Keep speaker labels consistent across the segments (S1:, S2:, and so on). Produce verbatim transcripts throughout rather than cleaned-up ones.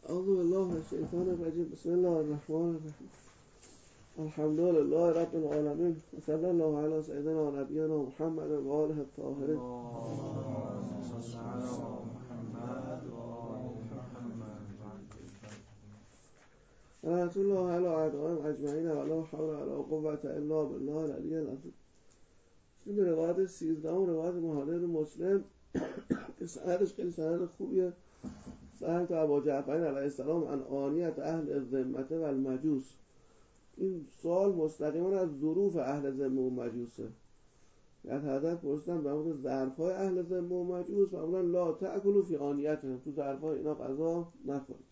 S1: اعوذ بالله من الشیطان الرجیم. بسم الله الرحمن الرحیم. الحمد لله رب العالمین و صلی الله علی سیدنا و نبینا محمد و آله الطاهرین. رحمت الله علی اعدائهم اجمعین و لا حول ولا قوة الا بالله العلی العظیم. این روایت سیزدهم روایت محاضر مسلم که سندش خیلی سند خوبیه. سند ابو جعفر علیه السلام عن آنیت اهل الذمه و المجوس. این سوال مستقیما از ظروف اهل ذمه و مجوسه. از حضرت پرسیدن به مورد ظرف‌های اهل ذمه و مجوس و اولا لا تأکلوا فی آنیتهم، تو ظرف‌های اینا غذا نخورید.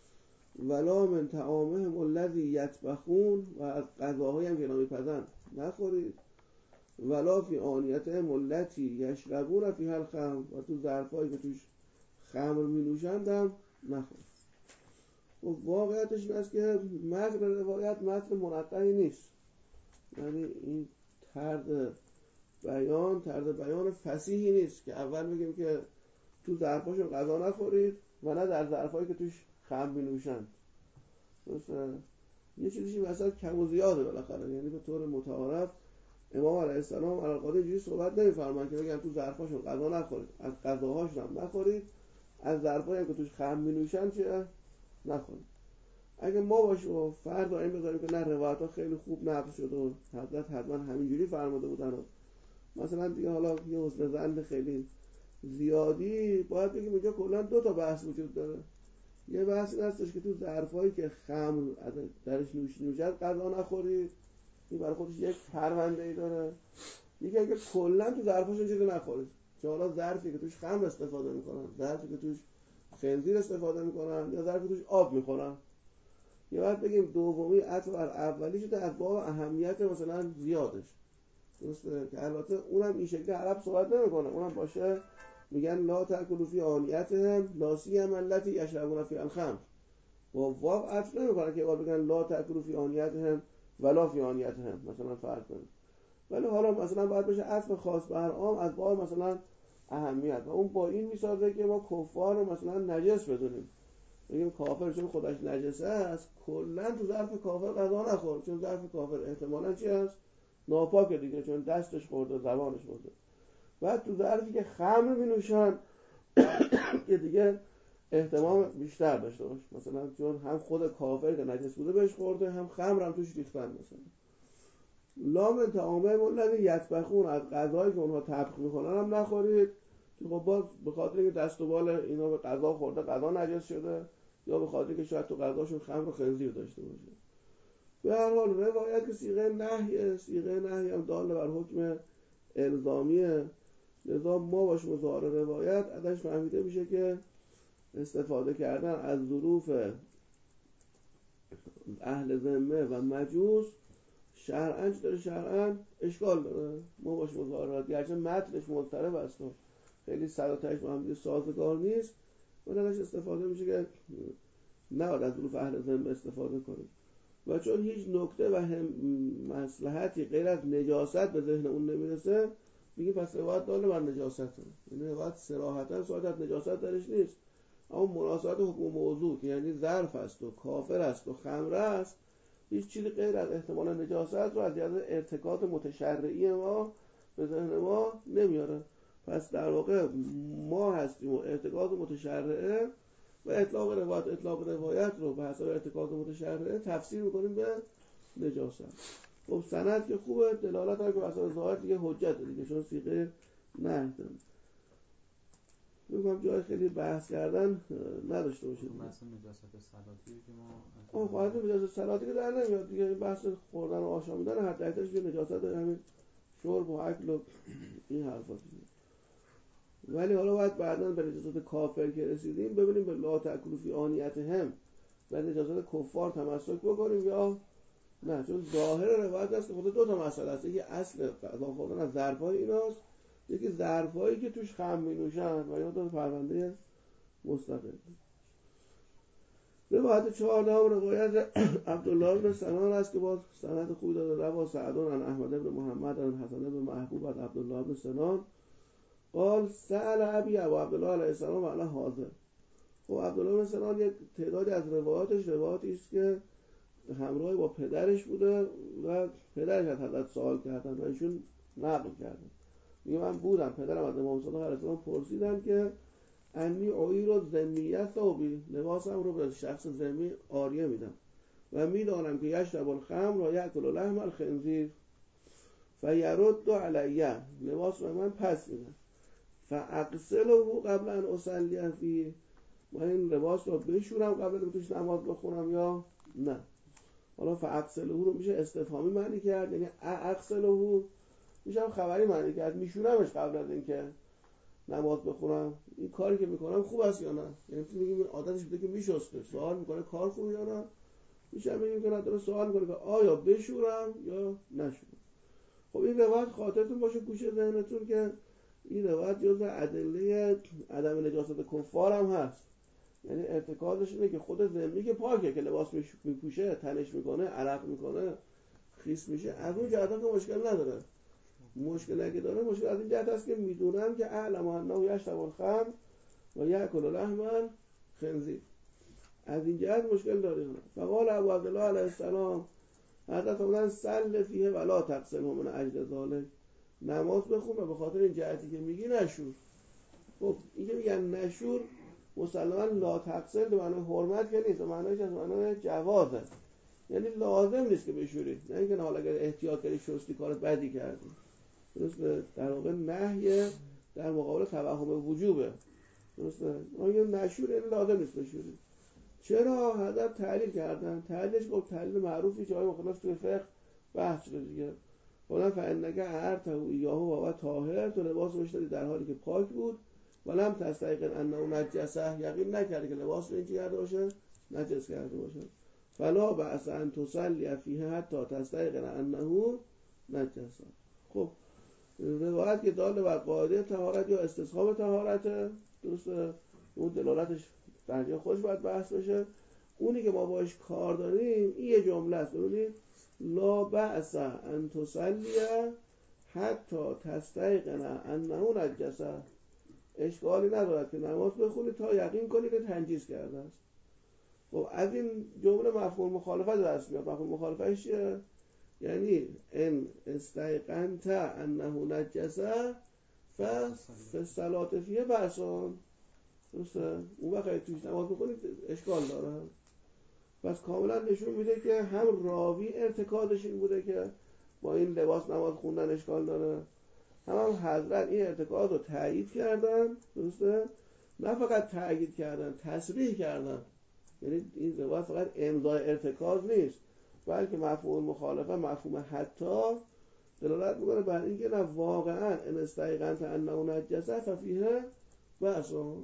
S1: ولا من طعامهم الذی یطبخون، و از غذاهایی هم که اینا میپزن نخورید. ولا فی آنیتهم التی یشربون فیها الخمر، و تو ظرف‌هایی که توش خمر می‌نوشند هم نخورید. و واقعیتش این است که متن روایت متن منقحی نیست، یعنی این طرز بیان طرز بیان فصیحی نیست که اول بگیم که تو ظرفاشون غذا نخورید و نه در ظرفایی که توش خمر می‌نوشند. درسته؟ یه چیزی مثلا کم و زیاده بالاخره، یعنی به طور متعارف امام علیه السلام علی‌القاعده اینجوری صحبت نمی‌فرمایند که بگن تو ظرفاشون غذا نخورید، از غذاهاشون هم نخورید، از ظرفایی که توش خمر می‌نوشند چه نخورید. اگه ما باشیم و فرض این بذاریم که نه روایت‌ها خیلی خوب نقل شده و حضرت حتما همینجوری فرموده بودن و مثلا دیگه حالا یه حسن ظن خیلی زیادی، باید بگیم اینجا کلا دو تا بحث وجود داره. یه بحث این هستش که تو ظرفایی که خمر درش نوش نوشد غذا نخورید، این برای خودش یک پرونده‌ای داره. یکی اگه کلا تو ظرفاشون چیزی نخورید، چه حالا ظرفی که توش خمر استفاده میکنن، ظرفی که توش خنزیر استفاده میکنن، یا ظرفی توش آب میخورن. یا باید بگیم دومی عطف بر اولی شده از باب اهمیت مثلا زیادش. درسته که البته اونم این شکلی عرب صحبت نمیکنه، اونم باشه میگن لا تأکلوا فی آنیتهم لا سیما التی یشربون فی الخمر. با واو عطف نمیکنه که باید بگن لا تأکلوا فی آنیتهم ولا فی آنیتهم، مثلا فرض کنیم. ولی حالا مثلا باید بشه عطف خاص بر عام از باب مثلا اهمیت، و اون با این میسازه که ما کفار رو مثلا نجس بدونیم، بگیم کافر چون خودش نجسه است کلا تو ظرف کافر غذا نخور، چون ظرف کافر احتمالاً چی است؟ ناپاکه دیگه، چون دستش خورده زبانش خورده. بعد تو ظرفی که خمر می‌نوشن که دیگه احتمال بیشتر داشته باشه، مثلا چون هم خود کافر که نجس بوده بهش خورده، هم خمر هم توش ریختن. مثلا لا من طعامهم الذی یطبخون، از غذایی که اونها طبخ می‌کنن هم نخورید. خب باز به خاطر اینکه دست و بال اینا به غذا خورده غذا نجس شده، یا به خاطر که شاید تو غذاشون خمر و خنزیر داشته باشه. به هر حال روایت که صیغه نهی، صیغه نهی هم دال بر حکم الزامیه، لذا ما باش مظاهر روایت ازش فهمیده میشه که استفاده کردن از ظروف اهل ذمه و مجوس شرعاً چه داره؟ شرعاً اشکال داره. ما باش مظاهرات گرچه متنش مضطرب است، خیلی سر و تهش با هم سازگار نیست، ولی ازش استفاده میشه که نباید از ظروف اهل ذمه استفاده کنیم. و چون هیچ نکته و هم مصلحتی غیر از نجاست به ذهن اون نمیرسه، میگیم پس روایت داله بر نجاسته، یعنی روایت صراحتاً صحبت از نجاست درش نیست، اما مناسبت حکم موضوع که یعنی ظرف است و کافر است و خمر است، هیچ چیزی غیر از احتمال نجاست رو از جهت ارتکاز متشرعی ما به ذهن ما نمیاره. پس در واقع ما هستیم و ارتکاز متشرعه و اطلاق روایت اطلاق روایت رو به حسب ارتکاز متشرعه تفسیر میکنیم به نجاست. خب سند که خوبه، دلالت داره که واسه ظاهر دیگه حجت دیگه، چون صیغه نه داره. میگم جای خیلی بحث کردن نداشته باشید.
S2: مثلا نجاست صلاتی که ما
S1: آه خواهد نجاست صلاتی که در نمیاد دیگه، بحث خوردن و آشامیدن حتی اکترش که نجاست داره، همین شرب و اکل و این حرفا دیگه. ولی حالا باید بعداً به نجاست کافر که رسیدیم ببینیم به لا تأکلوا فی آنیتهم و نجاست کفار تمسک بکنیم یا نه، چون ظاهر روایت است که خود دو تا مسئله است، یکی اصل غذا خوردن از ظرفای ایناست، یکی ظرفایی که توش خمر می‌نوشن و یا دو پرونده مستقل. روایت چهاردهم روایت عبدالله بن سنان است که باز سند خوبی داره. روا سعدون عن احمد بن محمد عن حسن بن محبوب عن عبدالله بن سنان قال سأل ابی ابو عبدالله علیه السلام علی حاضر. خب عبدالله بن سنان یک تعدادی از روایاتش روایاتی است که همراه با پدرش بوده و پدرش از حضرت سوال کردن و ایشون نقل کردن. میگه من بودم پدرم از امام صادق علیه السلام پرسیدن که انی اعیر الذمیه ثوبی، لباسم رو به شخص ذمی عاریه میدم و میدانم که یشرب الخمر و یأکل لحم الخنزیر فیرد علیه، لباس به من پس میدن فاغسله قبل ان اصلی فیه، من این لباس رو بشورم قبل از توش نماز بخونم یا نه. حالا فاغسله رو میشه استفهامی معنی کرد، یعنی اغسله میشه خبری معنی کرد، میشورمش قبل از اینکه نماز بخونم. این کاری که میکنم خوب است یا نه؟ یعنی میگیم عادتش بوده که میشسته، سوال میکنه کار خوبه یا نه؟ میشه میگیم که داره سوال میکنه که آیا بشورم یا نشورم. خب این روایت خاطرتون باشه گوشه ذهنتون که این روایت جزء ادله عدم نجاست کفار هم هست. یعنی اعتقادش اینه که خود ذمی که پاکه، که لباس میپوشه، تنش میکنه، عرق میکنه، خیس میشه، از اون جهت که مشکل نداره. مشکل اگه داره مشکل از این جهت است که میدونم که اعلم انه یشرب الخمر و یأکل لحم الخنزیر، از این جهت مشکل داره. فقال ابو عبدالله علیه السلام حضرت فرمودن سل فیه ولا تغسله من اجل ذلک، نماز بخون و به خاطر این جهتی که میگی نشور. خب این که میگن نشور مسلما لا تغسل به معنی حرمت که نیست، به معنیش از معنی جوازه، یعنی لازم نیست که بشوری، نه اینکه حالا اگر احتیاط کردی شستی کار بدی کردی. درسته؟ در واقع نهی در مقابل توهم وجوبه. درسته؟ اگه نشور یعنی لازم نیست بشوری. چرا؟ حضرت تعلیل کردن، تعلیلش گفت تعلیل معروفی جای مختلف توی فقه بحث شده دیگه. خودم فعنکه هرته ایاه و هو طاهر، تو لباس رو دادی در حالی که پاک بود، ولم تستیقن انه نجسه، یقین نکردی که لباس رو این چی کرده باشه؟ نجس کرده باشه. فلا بأس ان تصلی فیه حتی تستیقن انه نجسه. خب روایت که دال بر قاعده طهارت یا استصحاب طهارته، درسته؟ اون دلالتش در خودش باید بحث بشه. اونی که ما باش کار داریم این یه جمله است، ببینید لا بأس ان تصلی حتی تستیقن انه نجسه، اشکالی ندارد که نماز بخونی تا یقین کنی که تنجیس کرده است. خب از این جمله مفهوم مخالفت دست میاد. مفهوم مخالفتش چیه؟ یعنی ان استیقنت انه نجسه فالصلاة فیه بأسون، درسته؟ اون وقت توش نماز بخونید اشکال داره. پس کاملا نشون میده که هم راوی ارتکازش این بوده که با این لباس نماز خوندن اشکال داره، هم, هم حضرت این ارتکاز رو تایید کردن. درسته؟ نه فقط تایید کردن، تصریح کردن. یعنی این روایت فقط امضای ارتکاز نیست، بلکه مفهوم مخالفه، مفهوم حتی دلالت میکنه بر اینکه نه واقعا ان استیقنت انه نجسه ففیه بأسون.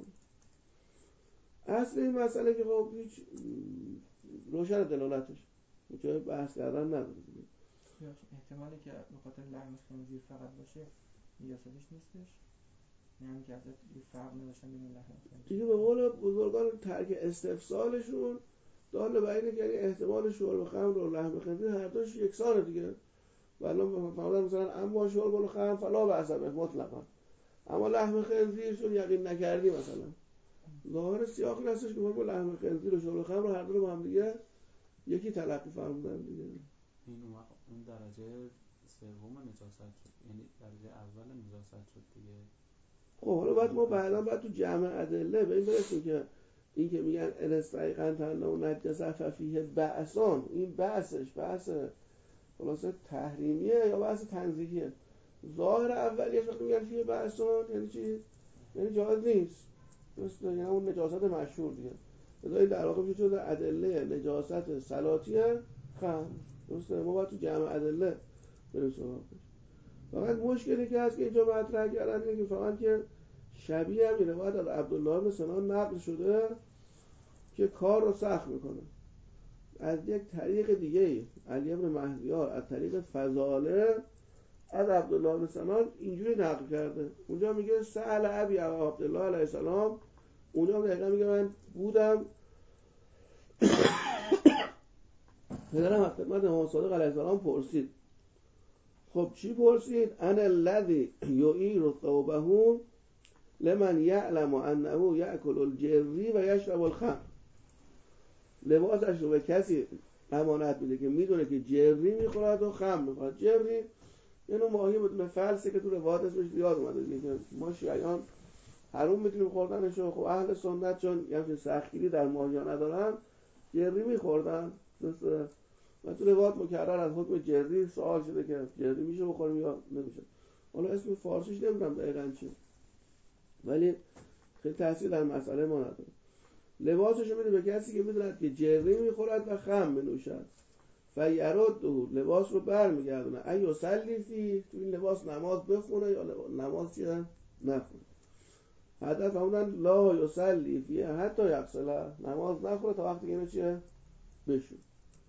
S1: اصل این مسئله که خب هیچ روشن دلالتش جای بحث کردن نداره.
S3: احتمالی که به خاطر لحم خنزیر فقط باشه نیاستش نیستش، یعنی که ازت یه فرق نداشتن بین لحم خنزیر
S1: دیگه. به قول بزرگان ترک استفسالشون دال بر اینه که یعنی احتمال شرب خمر و لحم خنزیر هر دوش یکسانه دیگه. ولی فرضاً مثلا اما شرب الخمر فلا بأس به مطلقاً، اما لحم خنزیر چون یقین نکردی مثلا ظاهر سیاقی هستش که با لحم خنزیر و شرب خمر رو هر دو رو با هم دیگه یکی تلقی فرمودن دیگه.
S2: این اون درجه سوم نجاست شد، یعنی درجه اول نجاست شد دیگه.
S1: خب حالا بعد ما بعدا بعد تو جمع ادله به این برسیم که این که میگن ان استیقنت انه نجسه ففیه بأسون، این بحثش بحث خلاصه تحریمیه یا بحث تنزیهیه؟ ظاهر اولیش وقتی میگن فیه بأسون یعنی چی؟ یعنی جایز نیست. درسته؟ یعنی اون نجاست مشهور دیگه. ادای در واقع میشه جزء ادله نجاست صلاتیه خمر. درسته؟ ما باید تو جمع ادله بریم سراغش. فقط مشکلی که هست که اینجا مطرح کردن اینه که فقط که شبیه هم روایت از عبدالله بن سنان نقل شده که کار رو سخت میکنه. از یک طریق دیگه علی بن مهدیار از طریق فضاله از عبدالله بن سنان اینجوری نقل کرده. اونجا میگه سأل ابی عبدالله علیه السلام، اونجا دقیقا میگه من بودم پدرم از خدمت امام صادق علیه السلام پرسید. خب چی پرسید؟ انا الذی یعیر ثوبه لمن یعلم انه یأکل الجری و یشرب الخمر. لباسش رو به کسی امانت میده که میدونه که جری میخورد و خمر میخورد. جری یه نوع ماهی بدون فلسه که تو روایت اسمش زیاد اومده دیگه که ما شیعیان حروم میتونیم خوردنش و خب اهل سنت چون یه همچین سختگیری در ماهی ها ندارن جری میخوردن. درسته؟ و تو روایت مکرر از حکم جری سوال شده که جری میشه بخوریم یا نمیشه. حالا اسم فارسیش نمیدونم دقیقاً چیه، ولی خیلی تاثیر در مسئله ما نداره. لباسش میده به کسی که میدوند که جری میخورد و خمر بنوشد. فیرده، لباس رو برمیگردونه. ای یصلی فیه، تو این لباس نماز بخونه یا نماز چیه نخونه. هدف همونن لا یصلی فیه حتی یغسله، نماز نخوره تا وقتی که اینو چیه بشون.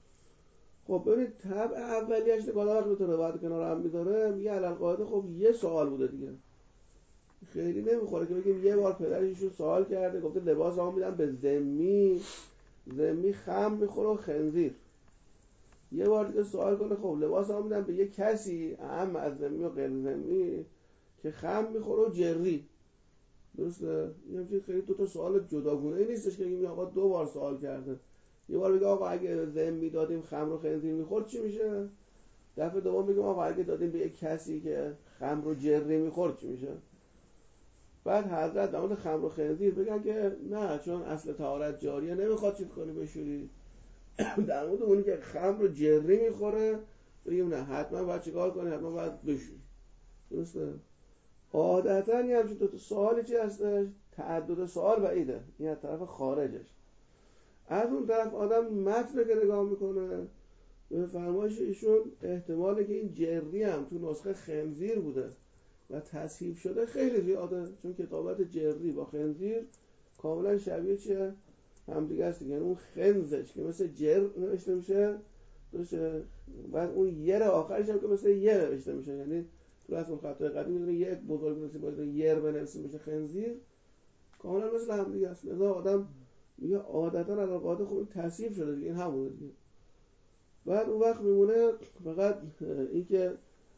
S1: خب ببینید طبع اولیش نگاه وقتی تو روایت کنار هم میذاره میگه علالقاعده خب یه سوال بوده دیگه، خیلی نمیخوره که بگیم یه بار پدرشون سوال کرده گفته لباس هم میدن به ذمی، ذمی خمر میخوره و خنزیر. یه بار دیگه سوال کنه خب لباس هم میدن به یه کسی اهم از ذمی و غیر ذمی که خمر میخوره و جری. درسته؟ این همچین خیلی دو تا سوال جداگونه ای نیستش که بگیم آقا دو بار سوال کرده. یه بار بگه آقا اگه ذمی دادیم خمر و خنزیر میخورد چی میشه؟ دفعه دوم بگیم آقا اگه دادیم به یه کسی که خمر و جری میخورد چی میشه؟ بعد حضرت در مورد خمر و خنزیر بگن که نه چون اصل طهارت جاریه نمیخواد چیز کنی بشوری. در مورد اونی که خمر و جری میخوره بگیم نه حتما باید چیکار کنی، حتما باید بشوری. درسته؟ عادتا یه همچین دو تا سوالی چی هستش؟ تعدد سوال بعیده، این از طرف خارجش. از اون طرف آدم متن که نگاه میکنه به فرمایش ایشون احتماله که این جری هم تو نسخه خنزیر بوده و تصحیف شده خیلی زیاده، چون کتابت جری با خنزیر کاملا شبیه چیه؟ هم دیگه هست. یعنی اون خنزش که مثل جر نوشته میشه درسته، بعد اون یر آخرش هم که مثل یر نوشته میشه، یعنی تو رسم خطای قدیم میدونه یک بزرگ نوشته باید یر بنویسیم میشه خنزیر، کاملا مثل هم دیگه است. لذا آدم میگه عادتا علاقات خوب تصحیف شده دیگه، این همونه دیگه. بعد اون وقت میمونه فقط این که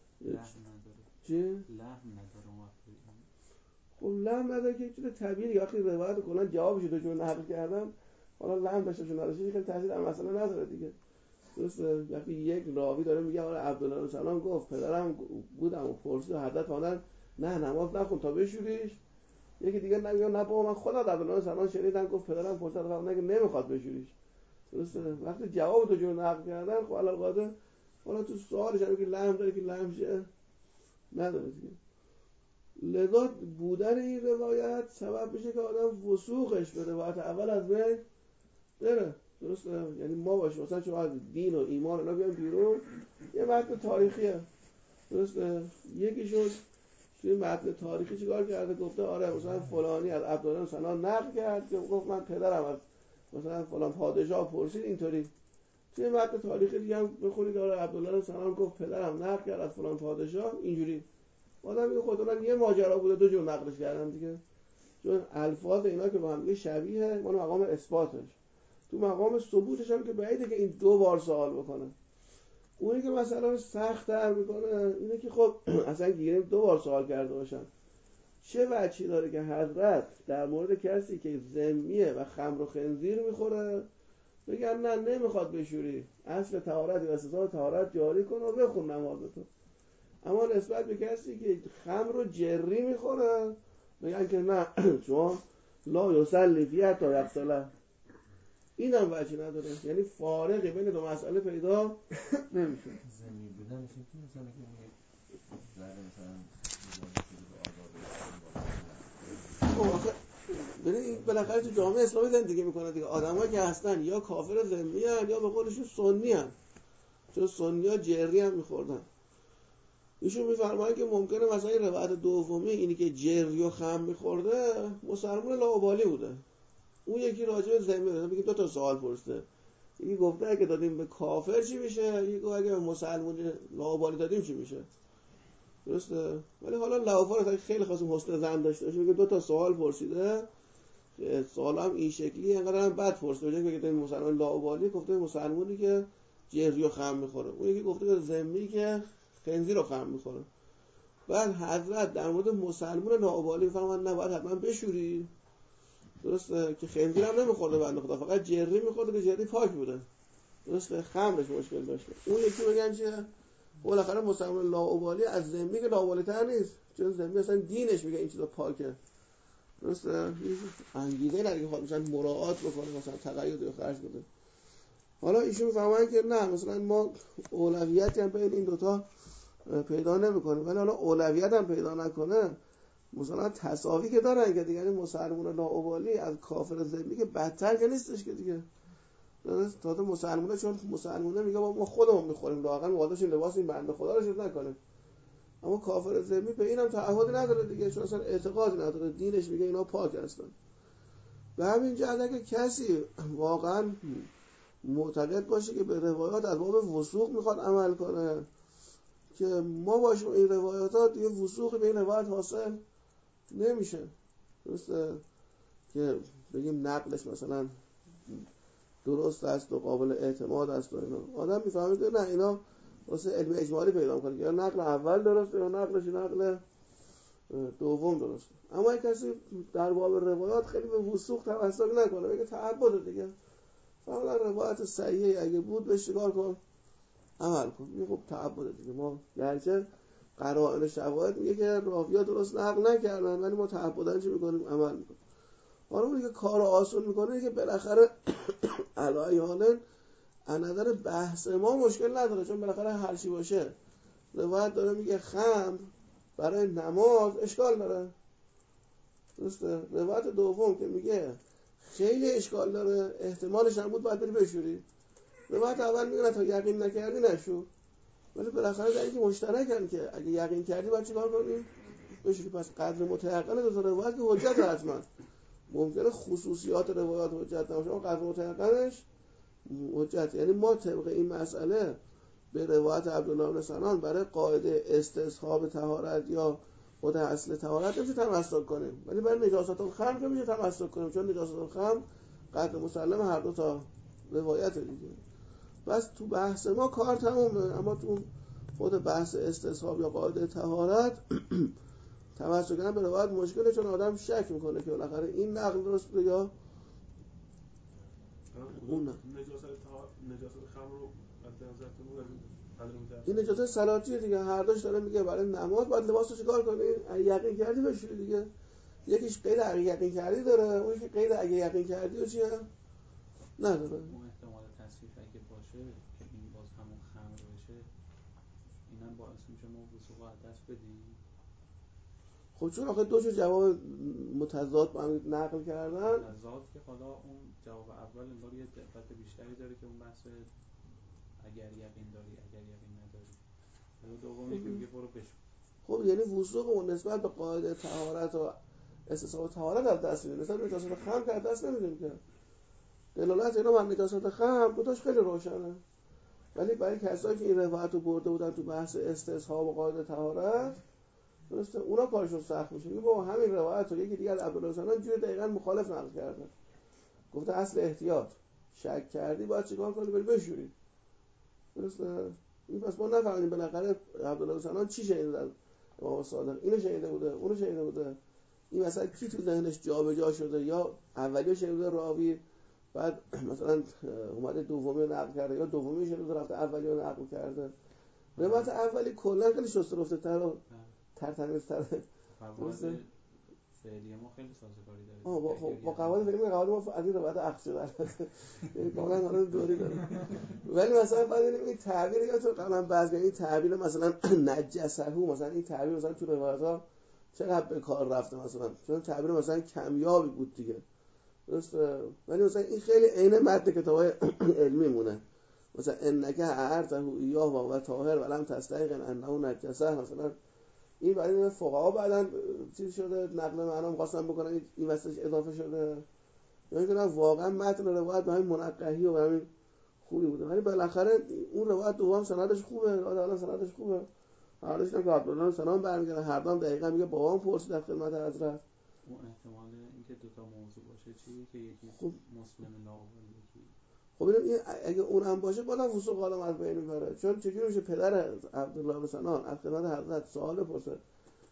S1: چی؟
S2: لحن نداره اون وقت.
S1: خب لحن نداره که چیز طبیعیه. وقتی روایت کلا جوابش دو جمله نقل کردن، حالا لحن داشته باشه نداشته خیلی تاثیر در مسئله نداره دیگه. درسته؟ وقتی یک راوی داره میگه آقا عبدالله بن سلام گفت پدرم بودم و پرسید حضرت فرمودن نه نماز نخون تا بشوریش. یکی دیگه نمیگه نه بابا من خدا عبدالله بن سلام شنیدم گفت پدرم پرسید فرمودن که نمیخواد بشوریش. درسته؟ وقتی جواب دو جمله نقل کردن خب علاوه حالا تو سوالش هم که لحن داره که لحن شه نداره دیگه. لذا بودن این روایت سبب میشه که آدم وثوقش به روایت اول از بین بره. درسته؟ یعنی ما باشه مثلا شما از دین و ایمان اینا بیان بیرون یه متن تاریخیه. درسته؟ یکیشون توی متن تاریخی چیکار کرده گفته آره مثلا فلانی از عبدالله مثلا نقل کرد که گفت من پدرم از مثلا فلان پادشاه پرسید اینطوری. توی متن تاریخی دیگه هم بخونید که آره عبدالله مثلا گفت پدرم نقل کرد از فلان پادشاه اینجوری. آدم میگه خودمون یه ماجرا بوده دو جور نقلش کردن دیگه، چون الفاظ اینا که با هم دیگه شبیه مال مقام اثباتش، تو مقام ثبوتش هم که بعیده که این دو بار سوال بکنه. اونی که مثلا سخت تر میکنه اینه که خب اصلا گیریم دو بار سوال کرده باشن، چه وجهی داره که حضرت در مورد کسی که ذمیه و خمر و خنزیر میخوره بگن نه نمیخواد بشوری، اصل طهارت و اساس طهارت جاری کن و بخون نمازتو، اما نسبت به کسی که خمر و جری میخوره بگن که نه شما لا یصلی فیه حتی یغسله. این هم وجه نداره، یعنی فارقی بین دو مسئله پیدا نمیشه.
S4: زمین بودن میشه که مثلا که میگه زره مثلا
S1: خب آخه ببینید بالاخره تو جامعه اسلامی زندگی میکنه دیگه، آدمایی که هستن یا کافر ذمی ان یا به قولشون سنی ان، چون سنی ها جری هم میخوردن. ایشون میفرمایند که ممکنه مثلا این روایت دومی اینی که جری و خمر میخورده مسلمان لاابالی بوده، اون یکی راجع به ذمی داره میگه دو تا سوال پرسیده، یکی گفته اگه دادیم به کافر چی میشه، یکی گفته اگه به مسلمان لاابالی دادیم چی میشه. درسته؟ ولی حالا لوافار خیلی خواستم حسن ظن داشته باشه میگه دو تا سوال پرسیده، سوال هم این شکلی انقدر هم بد پرسیده بگه که مسلمان لاابالی گفته مسلمانی که جری و خمر میخوره، اون یکی گفته به ذمی که خنزیر رو خمر میخوره. بعد حضرت در مورد مسلمان لاابالی میفهمن نباید حتما بشوری، درسته که خنزیر هم نمیخورده بنده خدا، فقط جری میخورده که جری پاک بوده، درسته، خمرش مشکل داشته. اون یکی بگن چیه؟ بالاخره مسلمان لاابالی از ذمی که لاابالی تر نیست، چون ذمی اصلا دینش میگه این چیزا پاکه، درسته، انگیزه نداره که خواهد مثلا مراعات بکنه، مثلا تقید رو خرج بده. حالا ایشون میفهمن که نه، مثلا ما اولویتی هم بین این دوتا پیدا نمیکنیم، ولی حالا اولویت هم پیدا نکنه مثلا تساوی که دارن که دیگه، یعنی مسلمان لاابالی از کافر ذمی که بدتر که نیستش که دیگه، درست. تا تو مسلمانه، چون مسلمانه میگه ما خودمون میخوریم، واقعا واداش لباس این بنده خدا رو شد نکنه، اما کافر ذمی به اینم تعهدی نداره دیگه، چون اصلا اعتقادی نداره، دینش میگه اینا پاک هستن. به همین جهت اگه کسی واقعا معتقد باشه که به روایات از باب وثوق میخواد عمل کنه، که ما باشیم این روایات دیگه وثوقی به این روایت حاصل نمیشه، درسته، که بگیم نقلش مثلا درست است و قابل اعتماد است و اینا. آدم میفهمه که نه، اینا واسه علم اجمالی پیدا میکنه یا نقل اول درسته یا نقلش نقل دوم درسته. اما یک کسی در باب روایات خیلی به وثوق توسل نکنه، بگه تعبد دیگه، فعلا روایت صحیحه اگه بود بهش چیکار کن، عمل کن. میگه خب تعبد دیگه، ما گرچه قرائن شواهد میگه که راوی‌ها درست نقل نکردن، ولی ما تعبداً چی میکنیم، عمل میکنیم. حالا اون که کارو آسون میکنه که بالاخره علایه‌الحال از نظر بحث ما مشکل نداره، چون بالاخره هر چی باشه روایت داره میگه خمر برای نماز اشکال داره، درسته. روایت دوم که میگه خیلی اشکال داره، احتمالش هم بود باید بری بشوری. روایت اول میگه تا یقین نکردی نشو، ولی بالاخره در اینکه مشترکن که اگه یقین کردی باید چیکار کنی، بشوری. پس قدر متيقن دو تا روایت که حجت حتما، ممکنه خصوصیات روایات حجت نباشه اما قدر متيقنش حجت. یعنی ما طبق این مسئله به روایت عبدالله بن سنان برای قاعده استصحاب طهارت یا خود اصل طهارت نمیشه تمسک کنیم، ولی برای نجاست الخمر که میشه تمسک کنیم، چون نجاست الخمر قدر مسلم هر دو تا روایت دیگه. بس تو بحث ما کار تمومه، اما تو خود بحث استصحاب یا قاعده طهارت تمسک کردن به روایت مشکله، چون آدم شک میکنه که بالاخره این نقل درست بوده یا اون نه.
S4: نجاست نجاست خمر رو
S1: این نجاست صلاتی دیگه، هر دوش داره میگه برای نماز باید لباسو چیکار کنی، اگه یقین کردی بشوری دیگه. یکیش قید اگه یقین کردی داره، اون که قید اگه یقین کردی و چیه نداره.
S2: اون احتمال تصریف اگه باشه که این باز همون خمر بشه، اینم باعث میشه ما وثوق از دست بدیم.
S1: خب چون آخه دو جور جواب متضاد با هم نقل کردن،
S2: متضاد که حالا اون جواب اول انگار یه دقت بیشتری داره که اون بحث اگر یقین داری اگر یقین نداری، حالا دومی که میگه برو بشو.
S1: خب یعنی وثوق اون نسبت به قاعده طهارت و استصحاب طهارت از دست میدیم، مثلا نجاست خمر که از دست نمیدیم که. دلالت اینا بر نجاست خمر دوتاش خیلی روشنه، ولی برای کسایی که این روایت رو برده بودن تو بحث استصحاب و قاعده طهارت، درسته، اونا کارشون سخت میشه. میگه با همین روایت رو یکی دیگه از عبدالله سنان جوری دقیقاً مخالف نقل کرده، گفته اصل احتیاط، شک کردی باید چیکار کنی، بری بشوری، درسته. این پس ما نفهمیدیم بالاخره عبدالله سنان چی شنیده از امام صادق، اینو شنیده بوده اونو شنیده بوده، این مثلا کی تو ذهنش جابجا شده، یا اولیو شنیده راوی بعد مثلا اومده دومی رو نقل کرده، یا دومی شنیده رفته اولیو رو نقل کرده. روایت اولی کلا خیلی شسته رفته تر و ترتمیزتره.
S2: قواعد فعلی ما خیلی سازگاری داره.
S1: آه با خب با قواعد فعلی ما قواعد ما از این روایت اخذ شده البته، یعنی کاملا حالا دوری داره. ولی مثلا بعد این تعبیر یا تو قبلا بعضی این تعبیر مثلا نجسه مثلا این تعبیر مثلا تو روایت‌ها چقدر به کار رفته، مثلا چون تعبیر مثلا کمیابی بود دیگه، درسته. ولی مثلا این خیلی عین متن کتابای علمی مونه، مثلا انک اعرته ایاه و طاهر ولم تستيقن انه نجسه، مثلا این برای فقها بعدن چیز شده نقل معنا می‌خواستن بکنن این واسطش اضافه شده، یعنی که واقعا متن روایت به همین منقحی و همین خوبی بوده. ولی بالاخره اون روایت دوم سندش خوبه، حالا سندش خوبه، حالش که عبدالله سلام برمیگره هر دام دقیقاً میگه بابام پرسید در خدمت حضرت.
S2: اون احتمال اینکه دو تا موضوع باشه چیه که یکی
S1: خب
S2: مسلم لاابالی یکی
S1: خب این اگه اونم باشه بالا وثوق عالم از بین میبره، چون چجوری میشه پدر عبدالله بن سنان از خدمت حضرت سوال بپرسه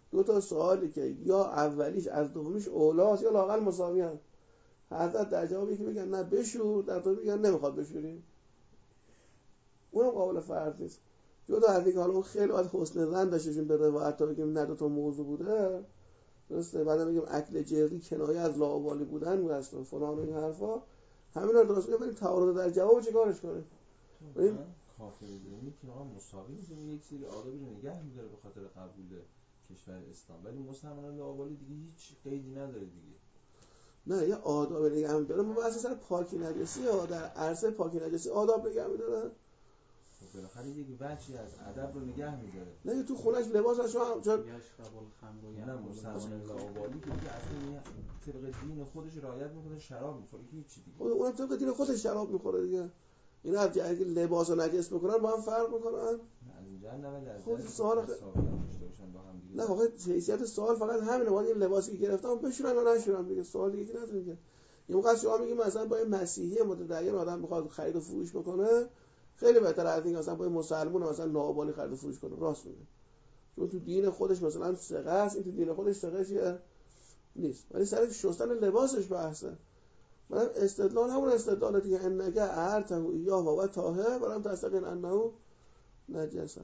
S1: دو تا سوالی که یا اولیش از دومیش اولاست یا لااقل مساوی هم. حضرت در جواب یکی بگن نه بشور، در دومی بگن نمیخواد بشوری، اونم قابل فرض نیست. جدا از اینکه حالا اون خیلی باید حسن ظن داشتیم به روایت تا بگیم نه دو تا موضوع بوده، درسته، بعدم بگیم اکل جردی کنایه از لاابالی بودن بود است و فلان و این حرفا، همینا رو درست کنیم. ولی تعارض در جواب چیکارش کنیم؟
S4: ببین کافر ذهنی که آقا مساوی نیست، یک سری آدابی رو نگه می‌داره به خاطر قبول کشور اسلام، ولی مسلمان لاابالی دیگه هیچ قیدی نداره دیگه.
S1: نه یه آداب نگه می‌داره، ما اساسا پاکی نجسی ها در عرصه پاکی نجسی آداب نگه می‌داره.
S4: خب بالاخره یک وجهی از ادب رو نگه می‌داره.
S1: نه تو خونش لباس از شما چون
S2: یشرب الخمر و
S4: نه مسلمان لاابالی که دیگه اصلا طبق دین خودش رعایت می‌کنه، شراب می‌خوره که هیچ دیگه.
S1: خب اونم طبق دین خودش شراب می‌خوره دیگه. اینا از جایی که لباس رو نجس بکنن با هم فرق می‌کنن.
S4: نه از اینجا نه، ولی از
S1: خود
S4: جایی
S1: سوال
S4: که مساوی داشته باشن با هم دیگه.
S1: نه واقعا حیثیت سوال فقط همینه، باید این لباسی که گرفتم بشورن یا نشورن دیگه، سوال دیگه نداره که. یه موقع شما میگیم مثلا با این مسیحی متدین آدم بخواد خرید و فروش بکنه خیلی بهتره از اینکه مثلا با این مسلمان مثلا لاابالی خرید و فروش کنه. راست میگه، چون تو دین خودش مثلا ثقه است، این تو دین خودش ثقه نیست، ولی سر شستن لباسش بحثه. من استدلال همون استدلال دیگه، انگه ارته یا هو طاهر ولم تستقین انه نجسه.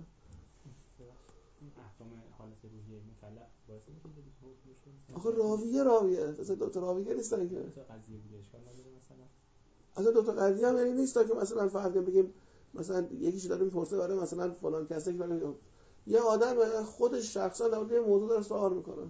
S5: احکام حالت روحی مکلف باعث میشه که حکم بشه.
S1: آخه راویه راویه مثلا دو تا راویه نیستن که.
S5: دو تا قضیه بوده اشکال نداره مثلا.
S1: اصلا دو تا قضیه هم یعنی نیست که مثلا فرض کنیم بگیم مثلا یکیش داره میپرسه برای مثلا فلان کسی که برای یه آدم خودش شخصا در مورد موضوع داره سوال میکنه.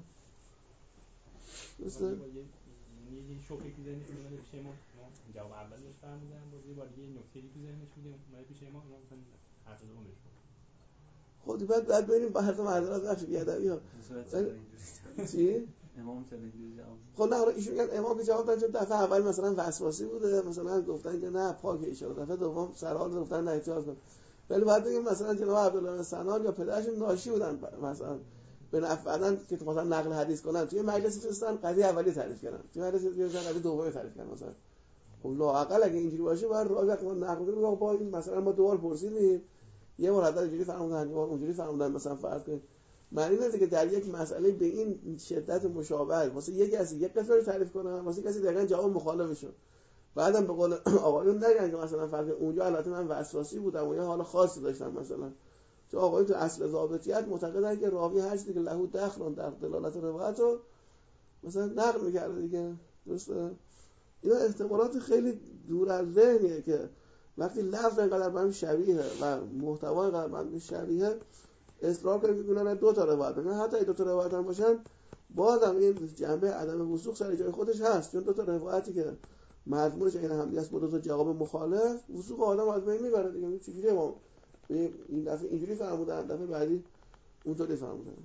S1: مثلا
S5: یعنی یه شوخی تو ذهنش میاد پیش ما، ما جواب اول بهش فرمودن، باز یه بار یه نکته‌ای تو ذهنش میاد اومد پیش ما، اونا مثلا حرف دومش
S1: خودی بعد بعد ببینیم بحث معذرت بخش بیادبی ها چی؟
S2: امام چه اینجوری جواب
S1: خب نه حالا ایشون میگن امام که جواب دادن چون دفعه اول مثلا وسواسی بوده، مثلا گفتن که نه پاک ایشون، دفعه دوم سرحال گفتن نه احتیاط کن. ولی بعد بگیم مثلا جناب عبدالله بن سنان یا پدرش ناشی بودن مثلا به نفعن که مثلا نقل حدیث کنن، توی مجلسی توستن قضیه اولی تعریف کردن، توی مجلسی توستن قضیه دومی تعریف کردن مثلا. خب لااقل اگه اینجوری باشه باید راوی وقتی ما نقل کنیم با این مثلا ما دوبار پرسیدیم یه بار حضرت اینجوری فرمودن یه بار اونجوری فرمودن مثلا فرض کنید، معنی نداره که در یک مسئله به این شدت مشابه واسه یک کسی یک قسمت رو تعریف کنن، واسه کسی دقیقاً جواب مخالفشون. بعدم به قول آقایون نگن که مثلا فرض اونجا البته من وسواسی بودم و یا حال خاصی داشتم مثلا، چون آقایون تو اصل ضابطیت معتقدن که راوی هر چیزی که لهو دخل در دلالت روایت رو مثلا نقل می‌کرده دیگه، درسته؟ اینا احتمالات خیلی دور از ذهنیه که وقتی لفظ اینقدر به هم شبیه و محتوا اینقدر به هم شبیه اصرار کنیم که اینا دو تا روایت بگن، حتی دو تا روایت هم باشن بازم این جنبه عدم وثوق سر جای خودش هست، چون دو تا روایتی که مضمونش این هم است با دو تا جواب مخالف وثوق آدم از بین میبره دیگه. چجوری ما این دفعه اینجوری فرمودن دفعه بعدی اونطوری فرمودن.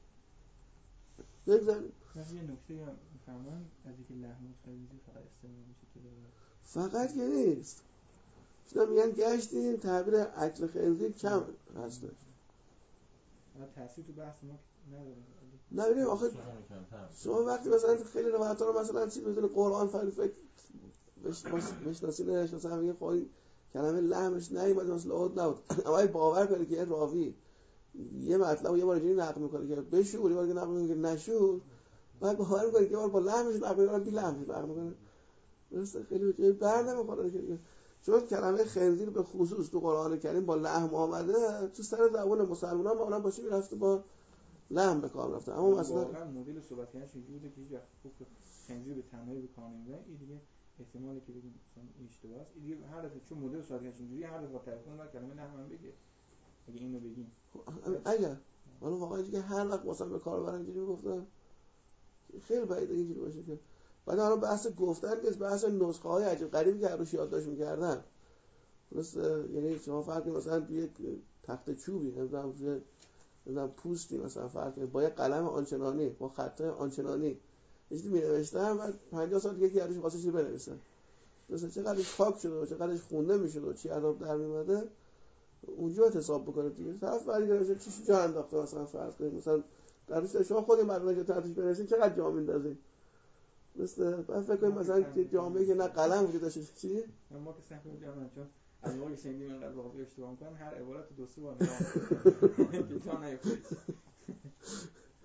S1: بگذاریم
S3: یه نکته هم میفهمم از اینکه لحم خنزیر فقط استعمال میشه تو
S1: فقط که نیست، چون میگن گشتیم تعبیر اکل خنزیر کم هستش.
S3: تأثیر تو بحث ما نداره.
S1: نه ببینیم آخه شما وقتی مثلا خیلی روایت‌ها رو مثلا چیز بدون قرآن فقط بشناسینش مثلا میگه خواهی کلمه لحمش نیومده مثلا عود نبود، اما باور کنید که یه راوی یه مطلب یه بار اینجوری نقل میکنه که بشور، یه بار که نقل میکنه که نشور، بعد باور میکنه که یه بار با لحمش نقل میکنه بی لحمش نقل میکنه، درسته؟ خیلی جای بر نمیخوره که چون کلمه خنزیر به خصوص تو قرآن کریم با لحم آمده، تو سر زبان مسلمانان معمولا باشه میرفته با لحم به کار رفته. اما مثلا
S3: واقعا مدل صحبت کردنش اینجوری بوده که هیچ وقت خوب خنزیر به تنهایی به کار نمیبره، این دیگه احتمالی که بگیم مثلا این اشتباهه است، این دیگه هر دفعه چون مدل صحبت کردنش اینجوری هر دفعه تعریف کنه کلمه لحم هم بگه، اگه اینو بگیم
S1: اگر حالا واقعا دیگه هر وقت مثلا به کار برن اینجوری گفتن خیلی بعیده اینجوری باشه که بعد حالا بحث گفتن نیست، بحث نسخه های عجیب غریبی که روش یادداشت می‌کردن. درسته؟ یعنی شما فرض کنید مثلا توی یک تخت چوبی نمیدونم توی نمیدونم پوستی مثلا فرض کنید با یک قلم آنچنانی با خط آنچنانی یه چیزی می‌نوشتن بعد پنجاه سال دیگه یکی روش واسه چیزی بنویسه. درسته؟ چقدرش پاک شده و چقدرش خونده می‌شد و چی عذاب در می‌اومده اونجا حساب بکنید دیگه. طرف بعدی گرفته چیزی جا انداخته مثلا فرض کنید مثلا در روش شما خود مردم که تحتش بنویسین چقدر جا میندازید. مثلا بعد فکر کنید مثلا که جامعه که نه قلم وجود داشته چی؟
S3: ما که سهم جامعه چون از موقعی که شنیدیم اینقدر واقعی اشتباه می‌کنن هر عبارت دو سه بار نگاه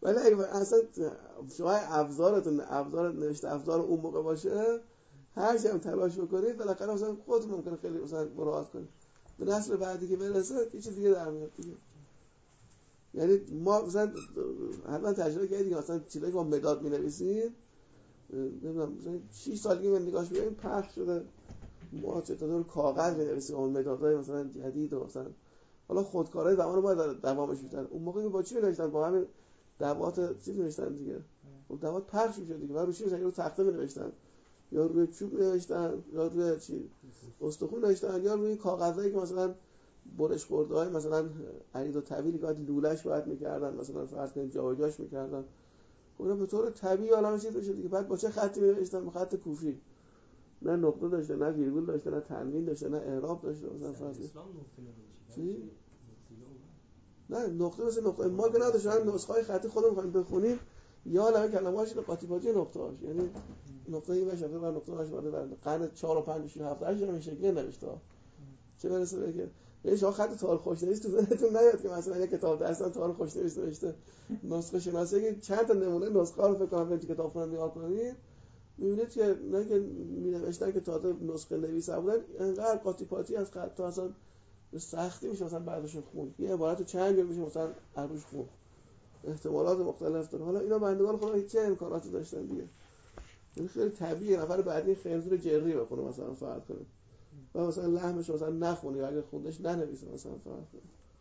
S1: ولی اگه اصلا شما ابزارتون ابزار نوشته ابزار اون موقع باشه، هر چی هم تلاش بکنید بالاخره مثلا خودتون ممکنه خیلی مثلا مراعات کنید، به نسل بعدی که برسه یه چیز دیگه در میاد دیگه. یعنی ما مثلا حتما تجربه کردید مثلا چیزایی که با مداد می‌نویسیم، نمیدونم مثلا شش سال که من نگاهش می‌کنم پخش شده، ما چطور کاغذ می‌نویسیم اون مدادهای مثلا جدید و مثلا حالا خودکارای زمان ما دوامش بیشتر. اون موقع با چی می‌نوشتن؟ با همین دوات چیز می‌نوشتن دیگه. اون دوات پخش می‌شد دیگه. بعد روش مثلا رو تخته می‌نوشتن یا روی چوب می‌نوشتن یا روی چی استخوان نوشتن یا روی کاغذایی که مثلا برش خورده‌های مثلا عریض و طویلی که لوله‌اش باید می‌کردن، مثلا فرض کنید جابجاش می‌کردن. اونا به طور طبیعی علامت چیز بشه دیگه. بعد با چه خطی می‌نوشتن؟ با خط کوفی. نه نقطه داشته، نه ویرگول داشته، نه تنوین داشته، نه اعراب داشته، مثلا فرض چی؟ نه نقطه مثل نقطه ما که نداشت. هم نسخه‌های خطی خودمون می‌خوایم بخونیم یا علاوه کلمه‌اش قاطی پاتی نقطه‌اش، یعنی نقطه این بشه و نقطه اش بعد بعد قرن چهار و پنج و شش و هفت هشت هم شکلی نوشته. چه برسه بگه یعنی شما خط تار خوشنویس تو ذهنتون نیاد که مثلا یک کتاب درسن تار خوشنویس نوشته. نسخه شناسی که چند تا نمونه نسخه رو فکر کنم تو کتابخونه نگاه کنید می‌بینید که نه که می‌نوشتن که تازه نسخه نویس بودن، انقدر قاطی پاتی از خط تا اصلا سختی میشه مثلا بعدش خوند. یه عبارت چند جور میشه مثلا عروش خوند. احتمالات مختلف داره. حالا اینا بندگان خدا چه امکاناتی داشتن دیگه. این خیلی طبیعیه نفر بعدی خنزیر جری بخونه مثلا فرض کنه. و مثلا لحمش مثلا نخونه یا اگه خوندش ننویسه مثلا فرض کنه.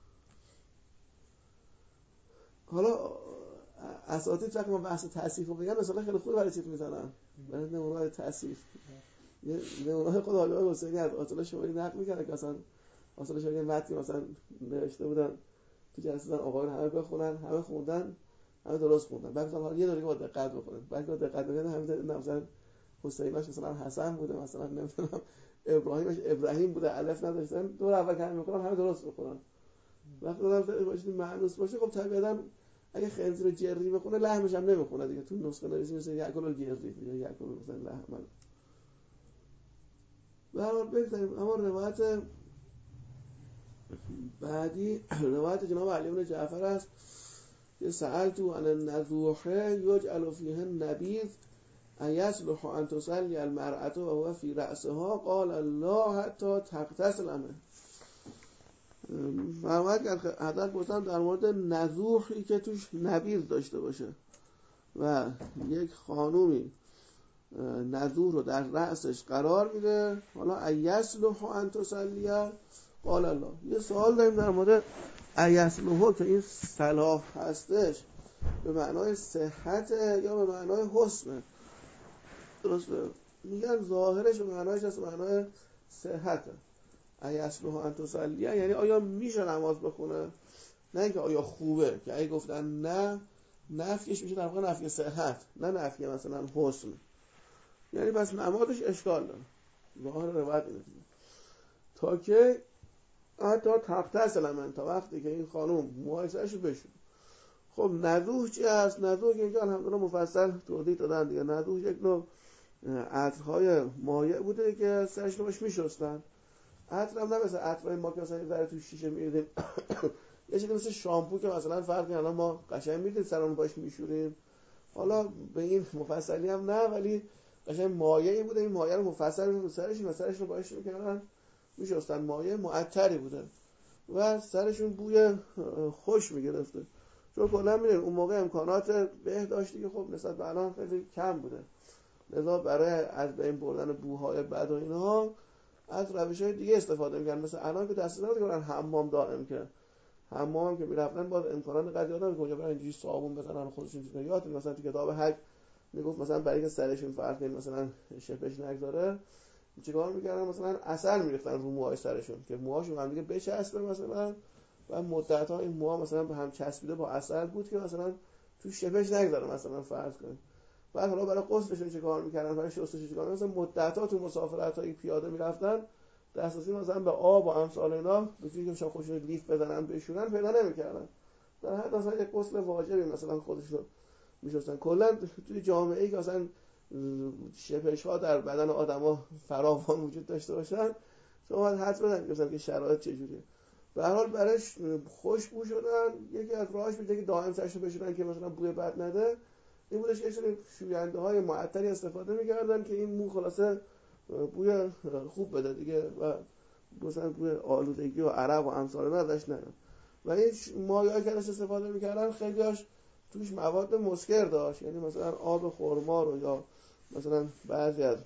S1: حالا اساتید وقتی ما بحث تصحیح رو بگن مثلا خیلی خوب برای چیز میزنن. برای نمونه‌های تصحیح. یه نمونه خود حالا حسینی از آتلا شماری نقل می‌کنه که مثلا آتلا شماری متن مثلا نوشته بودن تو جلسه دادن آقایون همه بخونن، همه خوندن، همه درست خوندن. بعد مثلا یه دونه با دقت بکنن. بعد با دقت بکنن همه مثلا حسیناش مثلا حسن بوده، مثلا نمیدونم ابراهیمش ابراهیم بوده، الف نداشتن، دور اول کلمه می‌خونن همه درست بخونن. وقتی آدم باشه معنوس باشه خب طبیعتاً اگه خنزیر جری بخونه لحمش هم نمیخونه دیگه. تو نسخه نویسی مثل یاکل الجری یا یاکل مثلا لحم. برام بگذاریم. اما روایت بعدی روایت جناب علی بن جعفر است که سألتو عن النذوحه یجعل فیها النبیذ ایصلح ان تصلی المرأة وهو فی رأسها قال لا حتی تغتسل منه. فرمود که حضرت گفتن در مورد نذوحی که توش نبیذ داشته باشه و یک خانومی نذوح رو در رأسش قرار میده، حالا ایصلح ان تصلی قال الله. یه سوال داریم در مورد ایصلح که این صلاح هستش به معنای صحت یا به معنای حسن؟ درسته؟ میگن ظاهرش به معنایش هست به معنای صحته. ایصلح ان تصلی یعنی آیا میشه نماز بخونه؟ نه اینکه آیا خوبه، که اگه گفتن نه نفیش میشه در واقع نفی صحت، نه نفی مثلا حسن. یعنی پس نمازش اشکال داره. ظاهر روایت اینه تا که حتی تغتسل من، تا وقتی که این خانم موهای سرش رو بشونه. خب نذوح چی هست؟ نذوح که اینجا الحمدلله مفصل توضیح دادن دیگه. نذوح یک نوع عطرهای مایع بوده که سرش رو باش میشستن. عطر هم نه مثل عطرهای ما که مثلا یه ذره تو شیشه می‌ریزیم یه چیزی مثل شامپو که مثلا فرقی الان ما قشنگ می‌ریزیم سرمون باش میشوریم. حالا به این مفصلی هم نه، ولی قشنگ مایعی بوده. این مایع رو مفصل رو سرش و سرش رو باش می‌کردن میشستن. مایع معطری بوده و سرشون بوی خوش میگرفته. چون کلا می‌دونید اون موقع امکانات به داشتی که خب نسبت به الان خیلی کم بوده، لذا برای از بین بردن بوهای بد و اینها از روش‌های دیگه استفاده می‌کردن. مثل الان که دست نداره که برن حمام دائم، که حمام که می‌رفتن باز امکانات قضیه دادن که اونجا برن اینجوری صابون بزنن خودشون چیزا. یادتون مثلا تو کتاب حج میگفت مثلا برای که سرشون فرض کنید مثلا شپش نگذاره چیکار می‌کردن؟ مثلا عسل می‌ریختن رو موهای سرشون که موهاشون هم دیگه بچسبه مثلا، و مدت‌ها این موها مثلا به هم چسبیده با عسل بود که مثلا تو شپش نگذاره مثلا فرض کنید. بعد حالا برای غسلشون چیکار می‌کردن؟ برای شستشون چیکار می‌کردن؟ مثلا مدت‌ها تو مسافرت‌های پیاده می‌رفتن دسترسی مثلا به آب و امثال اینا به جایی که شما خودشون لیف بزنن بشورن پیدا نمی‌کردن. در حد مثلا یک غسل واجبی مثلا خودشون می‌شستن. کلا توی جامعه‌ای که مثلا شپش‌ها در بدن آدم‌ها فراوان وجود داشته باشن شما حد بزنید مثلا که شرایط چجوریه. به هر حال برش خوشبو شدن. یکی از راهش میده که دائم سرشو بشورن که مثلا بوی بد نده. این بودش که یه شوینده های معطری استفاده میکردن که این مو خلاصه بوی خوب بده دیگه و مثلا بوی آلودگی و عرق و امثال نداشت نه. و این مایه‌ای که ازش استفاده میکردن خیلیاش توش مواد مسکر داشت، یعنی مثلا آب خرما رو یا مثلا بعضی از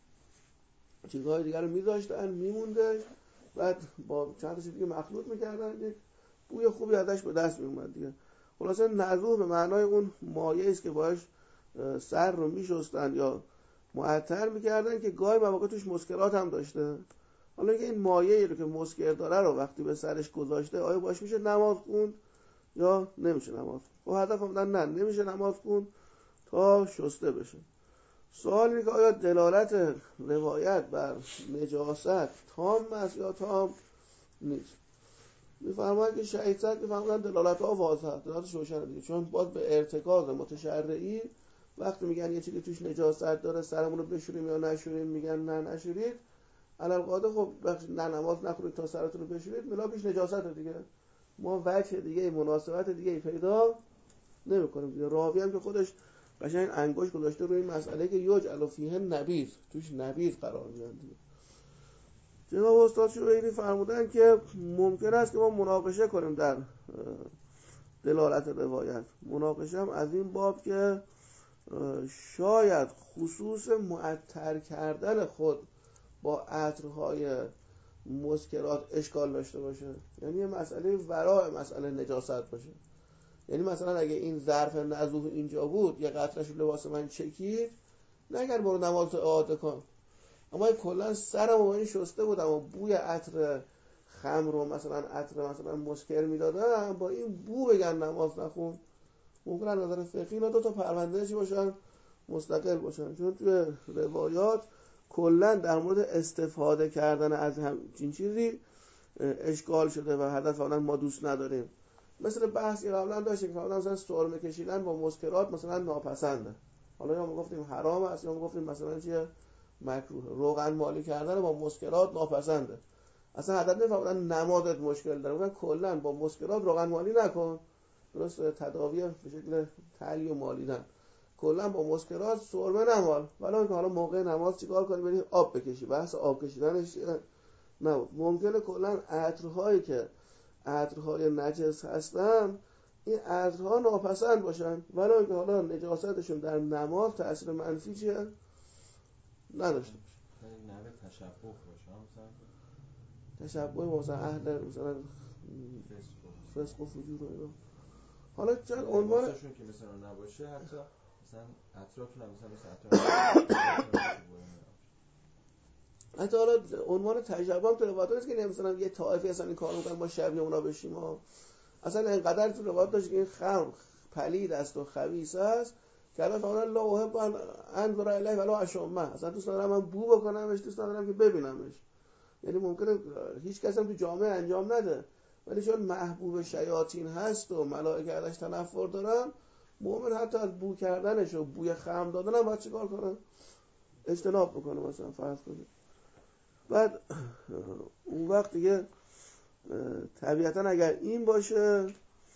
S1: چیزهای دیگر رو میذاشتن میمونده، بعد با چند تا چیز دیگه مخلوط میکردن، یک بوی خوبی ازش به دست میومد دیگه. خلاصه نزوه به معنای اون مایعی است که باش سر رو میشستن یا معطر میکردن که گاهی مواقع توش مسکرات هم داشته. حالا اینکه این مایعی رو که مسکر داره رو وقتی به سرش گذاشته آیا باش میشه نماز خوند یا نمیشه نماز خوند؟ و هدف هم نه نمیشه نماز خوند تا شسته بشه. سوال اینه که آیا دلالت روایت بر نجاست تام است یا تام نیست؟ میفرماید که شهید صدر میفرماید دلالت ها واضحه، دلالتش روشنه دیگه، چون باز به ارتکاز متشرعی وقتی میگن یه چیزی توش نجاست داره سرمون رو بشوریم یا نشوریم، میگن نه نشورید، علالقاعده خب نه نماز نخونید تا سرتون رو بشورید، ملاکش نجاسته دیگه، ما وجه دیگه مناسبت دیگه پیدا نمی‌کنیم دیگه. راوی هم که خودش قشنگ انگشت گذاشته روی این مسئله که یجعل فیه نبیذ، توش نبیذ قرار میدن دیگه. جناب استاد شویری فرمودن که ممکن است که ما مناقشه کنیم در دلالت روایت. مناقشه هم از این باب که شاید خصوص معطر کردن خود با عطرهای مسکرات اشکال داشته باشه، یعنی یه مسئله ورای مسئله نجاست باشه. یعنی مثلا اگه این ظرف نزوه اینجا بود یه قطره‌اش لباس من چکید، نگن برو نماز اعاده کن، اما کلا سرم با این شسته بودم و بوی عطر خمر رو مثلا عطر مثلا مسکر میدادم، با این بو بگن نماز نخون. ممکن از نظر فقهی اینا دو تا پرونده چی باشن؟ مستقل باشن. چون توی روایات کلا در مورد استفاده کردن از همچین چیزی اشکال شده و هدف اون ما دوست نداریم. مثل بحثی قبلا داشتیم که مثلا سرمه کشیدن با مسکرات مثلا ناپسنده، حالا یا ما گفتیم حرام است یا ما گفتیم مثلا چیه مکروه. روغن مالی کردن با مسکرات ناپسنده، اصلا هدف نفهمیدن نمازت مشکل داره، میگن کلا با مسکرات روغن مالی نکن، درست تداوی به شکل تلی و مالیدن، کلا با مسکرات سرمه نمال، ولی اینکه حالا موقع نماز چیکار کنی بری آب بکشی، بحث آب کشیدنش نه. ممکنه کلا عطرهایی که عطرهای نجس هستن این عطرها ناپسند باشن، ولی اینکه حالا نجاستشون در نماز تأثیر منفی چیه نداشته باشه.
S4: یعنی نوع تشبه باشه، مثلا
S1: تشبه مثلا اهل مثلا فسق و فجور و اینا. حالا چند عنوان
S4: لباسشون که مثلا نباشه، حتی مثلا عطراتون هم مثلا مثلا عطر
S1: حتی حالا عنوان تجربه هم تو روایات نیست که مثلا یه طائفی اصلا این کارو میکنن ما شبیه اونا بشیم ها. اصلا اینقدر تو روایات داشت که این خمر پلید است و خبیث است که الان فهمیدن لا احب ان انظر الیه ولا اشمه، اصلا دوست ندارم من بو بکنمش، دوست ندارم که ببینمش. یعنی ممکنه هیچ کس هم تو جامعه انجام نده، ولی چون محبوب شیاطین هست و ملائکه ازش تنفر دارن، مؤمن حتی از بو کردنش و بوی خمر دادن هم باید چیکار کنه؟ اجتناب بکنه. مثلا فرض کنید بعد اون وقت دیگه طبیعتا اگر این باشه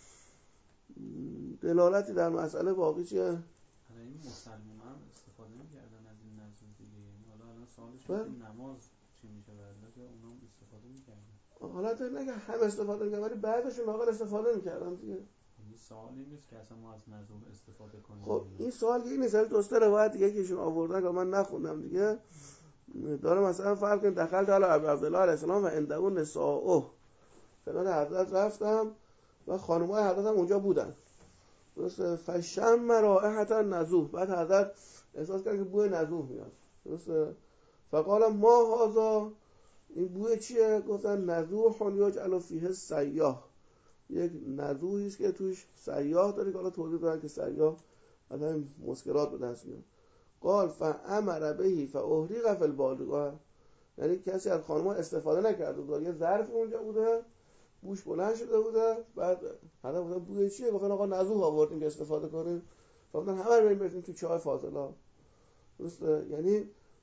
S1: دلالتی در مسئله باقی چیه؟
S2: حالا این مسلمان هم استفاده می‌کردن از این نزول دیگه، یعنی حالا الان سوالش اینه نماز چی میشه بعد که اونا هم استفاده می‌کردن.
S1: حالا تو نگه هم استفاده می‌کردن ولی بعدشون واقعا استفاده می‌کردن دیگه.
S2: یعنی سوال این نیست که اصلا ما از نزول استفاده کنیم.
S1: خب این سوال که این نیست، دوستا روایت دیگه که ایشون آوردن که من نخوندم دیگه داره مثلا فرض کنید دخلت علی عبدالله علیه السلام و عنده نساء، خدمت حضرت رفتم و خانم‌های حضرت هم اونجا بودن، درسته؟ فشم رائحة النزوه، بعد حضرت احساس کرد که بوی نزوه میاد، درسته؟ فقال ما هذا، این بوی چیه؟ گفتن نزوح یجعل فیه سیاح، یک نزوحی است که توش سیاح داره که حالا توضیح دادن که سیاح مثلا مسکرات به دست میاد. قال فامر به فاحرق فی البالغه، یعنی کسی از خانم‌ها استفاده نکرده بود، یه ظرف اونجا بوده بوش بلند شده بوده، بعد حالا گفتن بوی چیه؟ گفتن آقا نزوح آوردیم که استفاده کنیم. گفتن همه رو بریم تو چای فاضلا، درسته؟ یعنی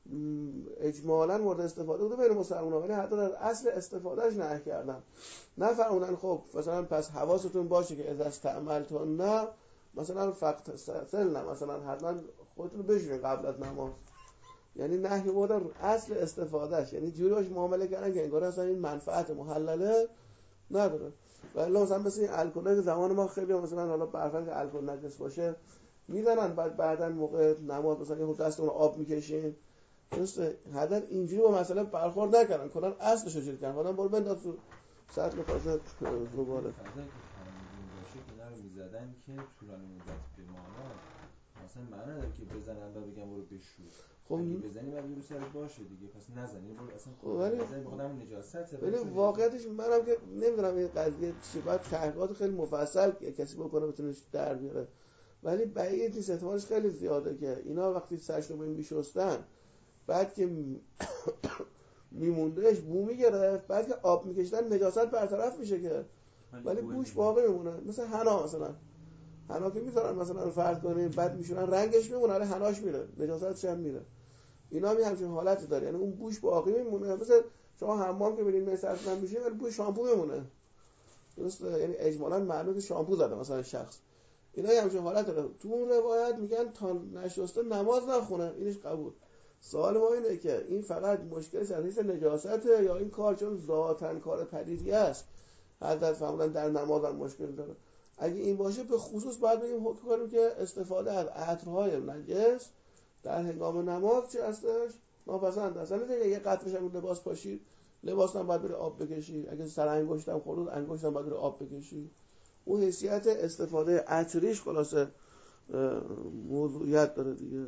S1: اجمالاً مورد استفاده بوده بین مسلمان‌ها، ولی حتی در اصل استفادهش نهی کردن. نه فرمودن خب مثلا پس حواستون باشه که اذا استعملتون نه مثلا فقط سل نه مثلا حتما خودتون بشورین قبل از نماز. یعنی نهی بوده اصل استفادهش، یعنی جوری باش معامله کردن که انگار اصلا این منفعت محلله نداره. ولی مثلا مثل این الکل که زمان ما خیلی مثلا حالا برفرض که الکل نجس باشه میزنن، بعد بعدن موقع نماز مثلا یه دستمون آب میکشین، درسته؟ حداقل اینجوری با مسئله برخورد نکردن، کلا اصلش رو چیز کردن، حالا برو بنداز تو سطل فاصله زباله.
S4: فضایی که قانون باشه که اینا رو میزدن که طولانی مدت بماند، مثلا معنی نداره که بزنن و بگم برو بشور. خب اگه بزنی بعد رو سرت باشه دیگه، پس نزنی برو اصلا خود بزنی بخاطر همون نجاسته.
S1: ولی واقعیتش منم که نمیدونم این قضیه چی، باید تحقیقات خیلی مفصل کسی بکنه بتونه در بیاره، ولی بعید نیست، احتمالش خیلی زیاده که اینا وقتی سرش رو به این میشستن بعد که میموندهش بو میگرفت، بعد که آب میکشتن نجاست برطرف میشه که، ولی بوش باقی میمونه. مثل حنا، مثلا حنا که میذارن مثلا فرض کنیم بعد میشورن رنگش میمونه ولی حناش میره، نجاستش هم میره. اینا می همچین حالتی داره، یعنی اون بوش باقی میمونه. مثلا شما حمام که برید مثلا میشین ولی بوش شامپو میمونه، درسته؟ یعنی اجمالاً معنی که شامپو زده مثلا شخص. اینا همچین حالت داره. تو اون روایت میگن تا نشسته نماز نخونه، اینش قبول. سوال ما اینه که این فقط مشکلش از حیث نجاسته یا این کار چون ذاتاً کار پلیدی است حضرت فرمودن در نماز هم مشکل داره؟ اگه این باشه به خصوص باید بگیم حکم کنیم که استفاده از عطرهای نجس در هنگام نماز چه هستش؟ ناپسند است. مثلا یه قطره‌ش هم لباس پاشید، لباس هم باید بره آب بکشی، اگه سر انگشت هم خورد انگشت هم باید بره آب بکشی. اون حیثیت استفاده عطریش خلاصه موضوعیت داره دیگه.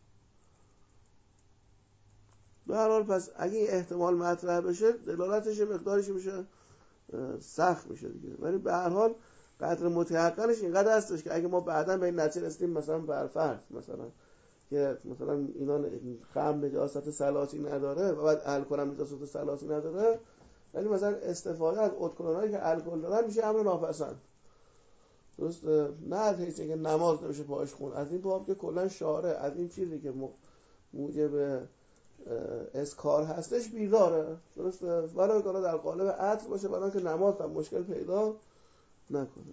S1: به هر حال پس اگه این احتمال مطرح بشه دلالتش مقدارش میشه سخت میشه دیگه، ولی به هر حال قدر متحققش اینقدر هستش که اگه ما بعداً به این نتیجه رسیدیم مثلا برفرض مثلا که مثلا اینا خمر نجاست سلاسی نداره و بعد الکل هم نجاست سلاسی نداره، ولی مثلا استفاده از ادکلونایی که الکل دارن میشه امر ناپسند، درست؟ نه از حیث اینکه نماز نمیشه پاش خون، از این باب که کلا شارع از این چیزی که موجب اسکار هستش بیزاره، درسته؟ ولی اگه در قالب عطر باشه برای که نماز هم مشکل پیدا نکنه.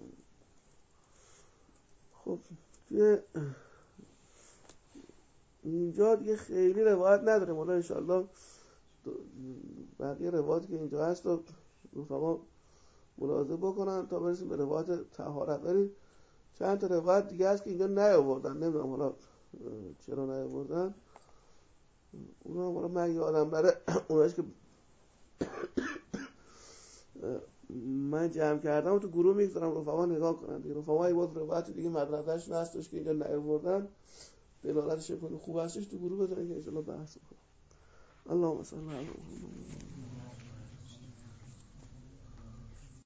S1: خب توی اینجا دیگه خیلی روایت نداریم، حالا انشاءالله بقیه روایت که اینجا هست رو رفقا ملاحظه بکنن تا برسیم به روایت طهارت. ولی چند تا روایت دیگه هست که اینجا نیاوردن، نمیدونم حالا چرا نیاوردن، اونا حالا من یادم بره اوناش که من جمع کردم و تو گروه میگذارم رفقا نگاه کنن دیگه. رفقا ای بود روایت دیگه مدرسهش نستش که اینجا نیاوردن دلالتش کنه خوب هستش تو گروه بذارین که انشاءالله بحث کنم. اللهم صل علی محمد.